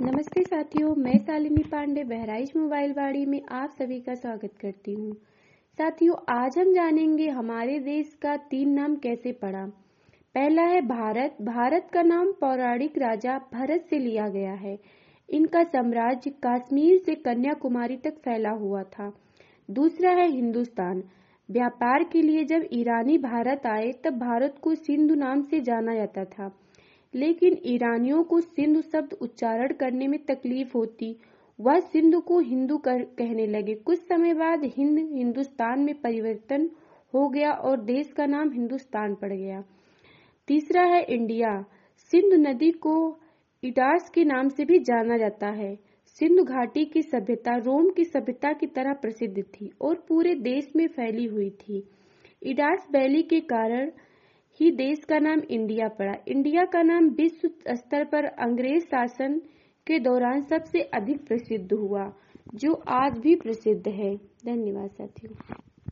नमस्ते साथियों, मैं शालिनी पांडे बहराइच मोबाइल वाड़ी में आप सभी का स्वागत करती हूँ। साथियों, आज हम जानेंगे हमारे देश का 3 नाम कैसे पड़ा। पहला है भारत। भारत का नाम पौराणिक राजा भरत से लिया गया है। इनका साम्राज्य कश्मीर से कन्याकुमारी तक फैला हुआ था। दूसरा है हिंदुस्तान। व्यापार के लिए जब ईरानी भारत आए तब भारत को सिंधु नाम से जाना जाता था, लेकिन ईरानियों को सिंधु शब्द उच्चारण करने में तकलीफ होती। वह सिंधु को हिंदू कहने लगे। कुछ समय बाद हिंदुस्तान में परिवर्तन हो गया और देश का नाम हिंदुस्तान पड़ गया। तीसरा है इंडिया। सिंधु नदी को इंडस के नाम से भी जाना जाता है। सिंधु घाटी की सभ्यता रोम की सभ्यता की तरह प्रसिद्ध थी और पूरे देश में फैली हुई थी। इंडस वैली के कारण ही देश का नाम इंडिया पड़ा। इंडिया का नाम विश्व स्तर पर अंग्रेज शासन के दौरान सबसे अधिक प्रसिद्ध हुआ, जो आज भी प्रसिद्ध है। धन्यवाद साथियों।